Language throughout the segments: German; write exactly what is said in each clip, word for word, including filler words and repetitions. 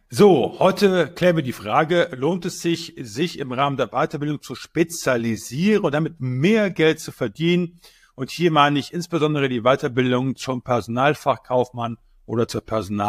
So, heute klären wir die Frage, lohnt es sich, sich im Rahmen der Weiterbildung zu spezialisieren und damit mehr Geld zu verdienen? Und hier meine ich insbesondere die Weiterbildung zum Personalfachkaufmann oder zur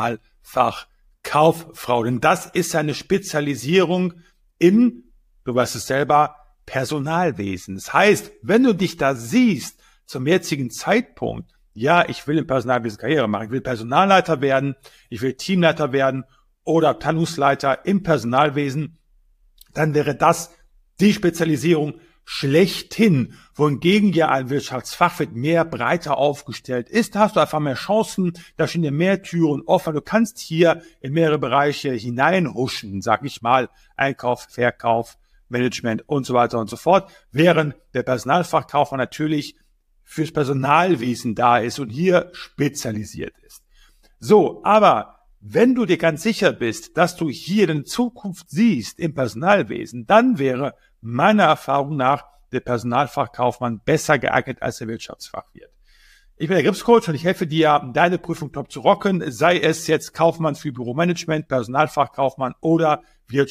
Personalfachkauffrau. Denn das ist eine Spezialisierung im, du weißt es selber, Personalwesen. Das heißt, wenn du dich da siehst, zum jetzigen Zeitpunkt, ja, ich will im Personalwesen Karriere machen, ich will Personalleiter werden, ich will Teamleiter werden oder Abteilungsleiter im Personalwesen, dann wäre das die Spezialisierung schlechthin, wohingegen ja ein Wirtschaftsfachwirt mehr breiter aufgestellt ist. Da hast du einfach mehr Chancen, da stehen dir mehr Türen offen. Du kannst hier in mehrere Bereiche hineinhuschen, sag ich mal, Einkauf, Verkauf, Management und so weiter und so fort, während der Personalfachkaufmann natürlich fürs Personalwesen da ist und hier spezialisiert ist. So, aber wenn du dir ganz sicher bist, dass du hier eine Zukunft siehst im Personalwesen, dann wäre meiner Erfahrung nach der Personalfachkaufmann besser geeignet als der Wirtschaftsfachwirt. Ich bin der Gripscoach und ich helfe dir, deine Prüfung top zu rocken, sei es jetzt Kaufmann für Büromanagement, Personalfachkaufmann oder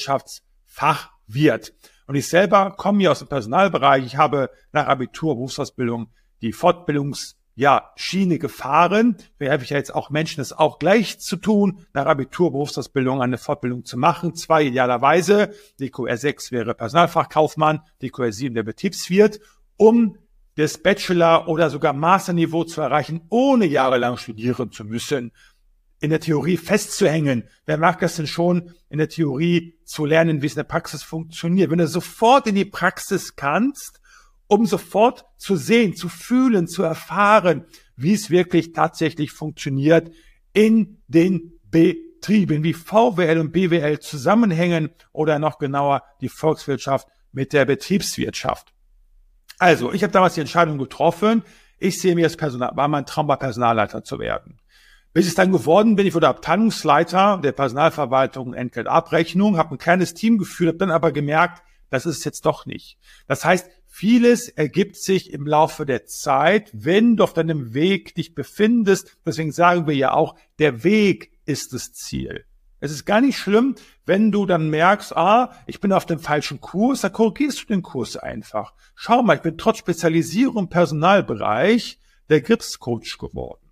Wirtschaftsfachwirt. Und ich selber komme hier aus dem Personalbereich. Ich habe nach Abitur, Berufsausbildung die Fortbildungs ja, Schiene gefahren. Wir helfen ja jetzt auch Menschen, das auch gleich zu tun, nach Abitur, Berufsausbildung eine Fortbildung zu machen. Zwei idealerweise. Die Q R sechs wäre Personalfachkaufmann, die Q R sieben der Betriebswirt, um das Bachelor- oder sogar Masterniveau zu erreichen, ohne jahrelang studieren zu müssen, in der Theorie festzuhängen. Wer mag das denn schon, in der Theorie zu lernen, wie es in der Praxis funktioniert? Wenn du sofort in die Praxis kannst, um sofort zu sehen, zu fühlen, zu erfahren, wie es wirklich tatsächlich funktioniert in den Betrieben, wie V W L und B W L zusammenhängen oder noch genauer die Volkswirtschaft mit der Betriebswirtschaft. Also, ich habe damals die Entscheidung getroffen, ich sehe mir als Personal, war mein Traum, Personalleiter zu werden. Bis ich dann geworden bin, ich wurde Abteilungsleiter der Personalverwaltung und Entgeltabrechnung, habe ein kleines Team geführt, habe dann aber gemerkt, das ist es jetzt doch nicht. Das heißt, vieles ergibt sich im Laufe der Zeit, wenn du auf deinem Weg dich befindest. Deswegen sagen wir ja auch, der Weg ist das Ziel. Es ist gar nicht schlimm, wenn du dann merkst, ah, ich bin auf dem falschen Kurs, dann korrigierst du den Kurs einfach. Schau mal, ich bin trotz Spezialisierung im Personalbereich der Gripscoach geworden.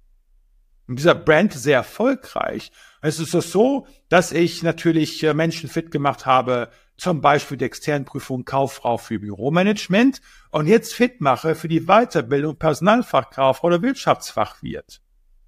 Und dieser Brand sehr erfolgreich. Es ist so, dass ich natürlich Menschen fit gemacht habe, zum Beispiel die externen Prüfung Kauffrau für Büromanagement und jetzt fit mache für die Weiterbildung Personalfachkauffrau oder Wirtschaftsfachwirt.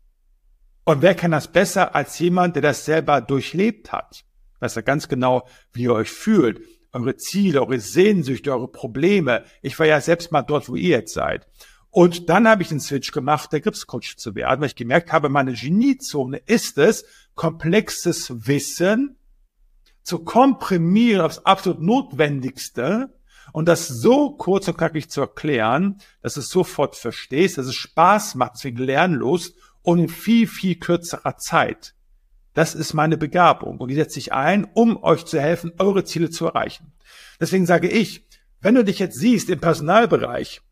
Und wer kann das besser als jemand, der das selber durchlebt hat? Weiß ja ganz genau, wie ihr euch fühlt, eure Ziele, eure Sehnsüchte, eure Probleme. Ich war ja selbst mal dort, wo ihr jetzt seid. Und dann habe ich den Switch gemacht, der Gripscoach zu werden, weil ich gemerkt habe, meine Geniezone ist es, komplexes Wissen zu komprimieren aufs absolut Notwendigste und das so kurz und knackig zu erklären, dass du es sofort verstehst, dass es Spaß macht, deswegen Lernlust und in viel, viel kürzerer Zeit. Das ist meine Begabung und die setze ich ein, um euch zu helfen, eure Ziele zu erreichen. Deswegen sage ich, wenn du dich jetzt siehst im Personalbereich,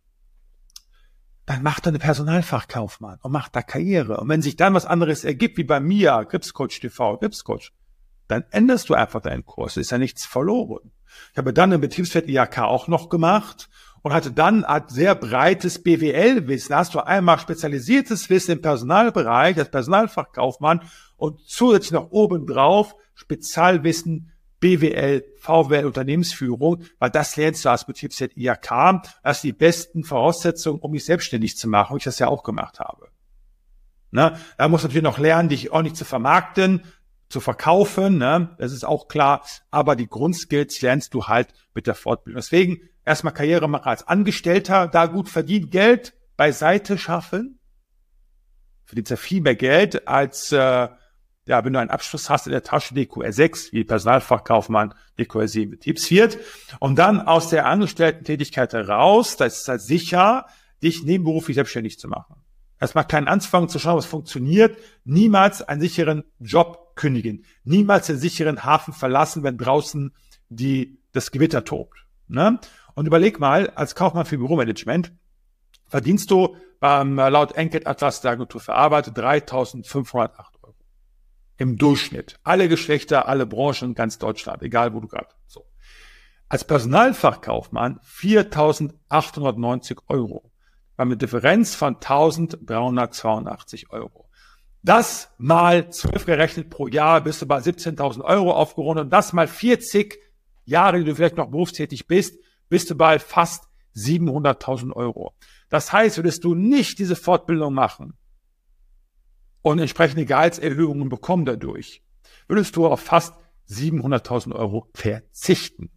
dann mach deine Personalfachkaufmann und mach da Karriere. Und wenn sich dann was anderes ergibt, wie bei mir, Gripscoach T V, Gripscoach, dann änderst du einfach deinen Kurs. Es ist ja nichts verloren. Ich habe dann im Betriebswirt I H K auch noch gemacht und hatte dann ein sehr breites B W L-Wissen. Da hast du einmal spezialisiertes Wissen im Personalbereich, als Personalfachkaufmann und zusätzlich noch obendrauf Spezialwissen B W L, V W L, Unternehmensführung, weil das lernst du als Betriebswirt I H K. Das sind die besten Voraussetzungen, um dich selbstständig zu machen, wie ich das ja auch gemacht habe. Na, da musst du natürlich noch lernen, dich ordentlich zu vermarkten, zu verkaufen, ne? Das ist auch klar, aber die Grundskills lernst du halt mit der Fortbildung. Deswegen erstmal Karriere machen als Angestellter, da gut verdient, Geld beiseite schaffen. Verdienst ja viel mehr Geld als, äh, ja, wenn du einen Abschluss hast in der Tasche, die Q R sechs, wie Personalfachkaufmann, die Q R sieben Betriebswirt. Und dann aus der Angestellten-Tätigkeit heraus, das ist halt sicher, dich nebenberuflich selbstständig zu machen. Erstmal klein anzufangen, zu schauen, was funktioniert. Niemals einen sicheren Job kündigen. Niemals den sicheren Hafen verlassen, wenn draußen die, das Gewitter tobt. Ne? Und überleg mal, als Kaufmann für Büromanagement verdienst du beim, laut Enquete Atlas der Agentur für Arbeit dreitausendfünfhundertacht Euro. Im Durchschnitt. Alle Geschlechter, alle Branchen, ganz Deutschland, egal wo du gerade. So. Als Personalfachkaufmann viertausendachthundertneunzig Euro. Bei einer Differenz von eintausenddreihundertzweiundachtzig Euro. Das mal zwölf gerechnet pro Jahr bist du bei siebzehntausend Euro aufgerundet. Und das mal vierzig Jahre, die du vielleicht noch berufstätig bist, bist du bei fast siebenhunderttausend Euro. Das heißt, würdest du nicht diese Fortbildung machen und entsprechende Gehaltserhöhungen bekommen dadurch, würdest du auf fast siebenhunderttausend Euro verzichten.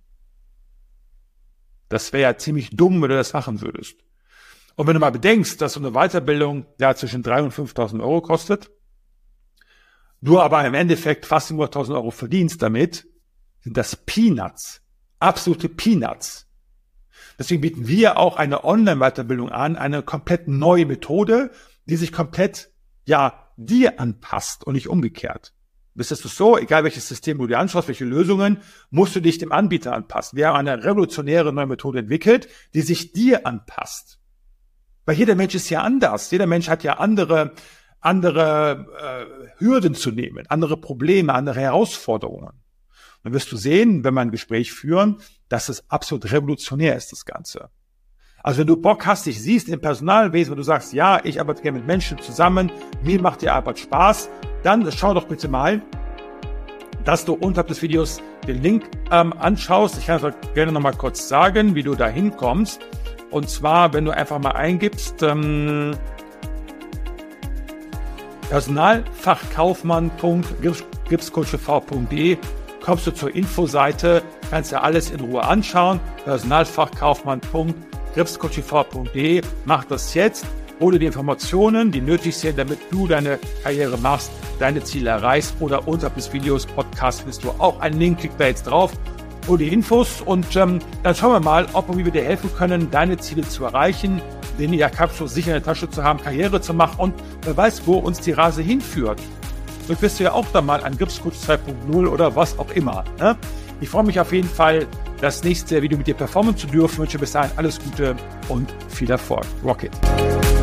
Das wäre ja ziemlich dumm, wenn du das machen würdest. Und wenn du mal bedenkst, dass so eine Weiterbildung ja zwischen dreitausend und fünftausend Euro kostet, du aber im Endeffekt fast siebenhunderttausend Euro verdienst damit, sind das Peanuts. Absolute Peanuts. Deswegen bieten wir auch eine Online-Weiterbildung an, eine komplett neue Methode, die sich komplett, ja, dir anpasst und nicht umgekehrt. Bist du so, egal welches System du dir anschaust, welche Lösungen, musst du dich dem Anbieter anpassen. Wir haben eine revolutionäre neue Methode entwickelt, die sich dir anpasst. Weil jeder Mensch ist ja anders. Jeder Mensch hat ja andere, andere äh, Hürden zu nehmen, andere Probleme, andere Herausforderungen. Und dann wirst du sehen, wenn wir ein Gespräch führen, dass es absolut revolutionär ist, das Ganze. Also wenn du Bock hast, dich siehst im Personalwesen, wenn du sagst, ja, ich arbeite gerne mit Menschen zusammen, mir macht die Arbeit Spaß, dann schau doch bitte mal, dass du unterhalb des Videos den Link ähm, anschaust. Ich kann es gerne nochmal kurz sagen, wie du da hinkommst. Und zwar, wenn du einfach mal eingibst, ähm, personalfachkaufmann punkt gripscoachtv punkt de, kommst du zur Infoseite, kannst dir alles in Ruhe anschauen. personalfachkaufmann punkt gripscoachtv punkt de, mach das jetzt, hol dir die Informationen, die nötig sind, damit du deine Karriere machst, deine Ziele erreichst. Oder unterhalb des Videos, Podcast, findest du auch einen Link, klick da jetzt drauf. Hol die Infos und ähm, dann schauen wir mal, ob und wie wir dir helfen können, deine Ziele zu erreichen, den Jacapschluss sicher in der Tasche zu haben, Karriere zu machen und wer weiß, wo uns die Reise hinführt. Vielleicht wirst du ja auch dann mal ein Gripscoach zwei punkt null oder was auch immer. Ne? Ich freue mich auf jeden Fall, das nächste Video mit dir performen zu dürfen. Ich wünsche bis dahin alles Gute und viel Erfolg. Rock it!